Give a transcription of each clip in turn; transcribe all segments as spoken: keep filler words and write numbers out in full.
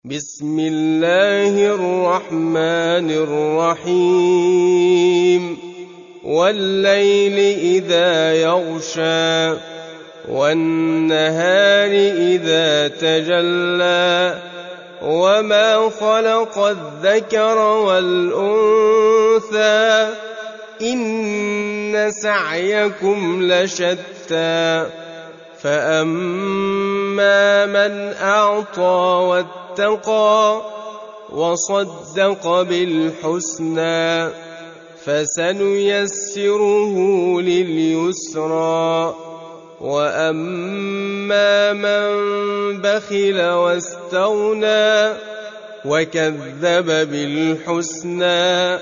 بسم الله الرحمن الرحيم والليل إذا يغشى والنهار إذا تجلى وما خلق الذكر والأنثى إن سعيكم لشتى فأما من أعطى واتقى وصدق بالحسنى فسنيسره لليسرى وأما من بخل واستغنى وكذب بالحسنى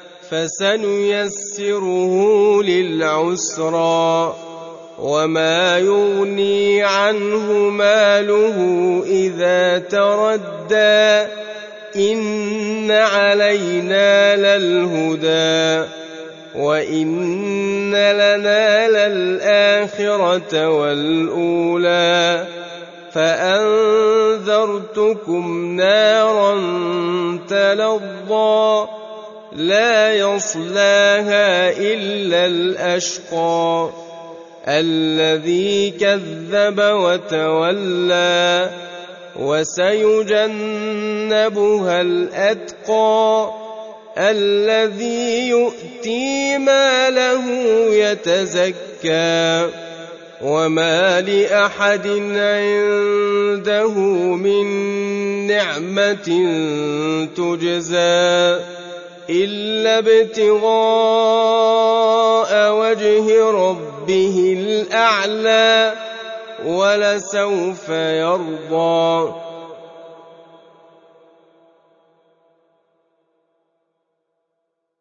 فسنيسره للعسرى وما يغني عنه ماله إذا تردى إن علينا للهدى وإن لنا للآخرة والأولى فأنذرتكم نارا تلظى لا يصلاها إلا الأشقى الذي كذب وتولى وسيجنبها الأتقى الذي يؤتي ماله يتزكى وما لأحد عنده من نعمة تجزى إلا ابتغاء وجه ربه الأعلى ولسوف يرضى